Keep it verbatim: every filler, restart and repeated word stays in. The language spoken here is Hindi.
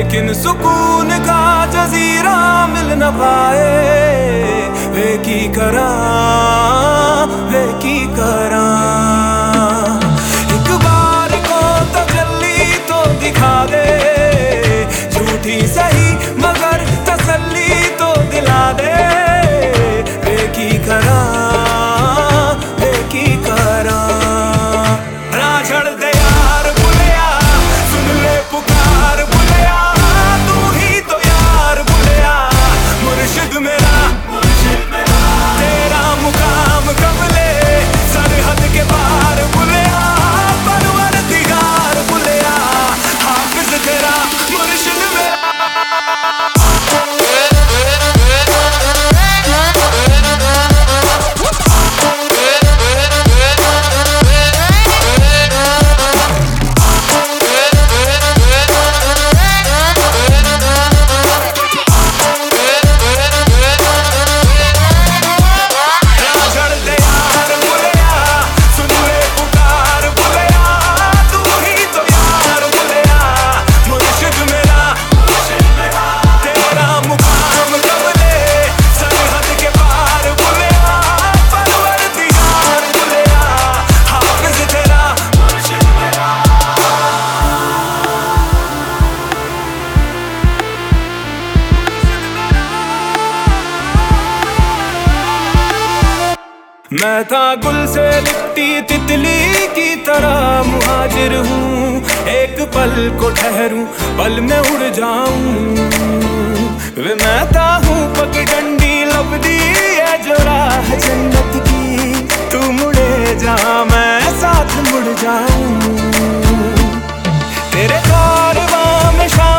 लेकिन सुकून का जजीरा मिल न पाए। वे की करा वे की करा एक बार को तजल्ली तो दिखा दे, झूठी सही मगर तसल्ली तो दिला दे। वे की करा वे की करा राझड़ दे यार बुलिया, सुन ले पुकार बुलिया, तू ही तो यार बुलिया। मुर्शिद मेरा मुर्शिद मेरा तेरा मुकाम कबले सरहद के पार बुलिया। परवरदिगार बुलिया हाफिज तेरा मुर्शिद मेरा। मैं था गुल से लिपटी तितली की तरह मुहाजिर हूँ, एक पल को ठहरूं पल में उड़ जाऊं। वे मैं था हूँ पगडंडी लपदी है जो राह जन्नत की, तू मुड़े जा मैं साथ मुड़ जाऊं। तेरे कारवां में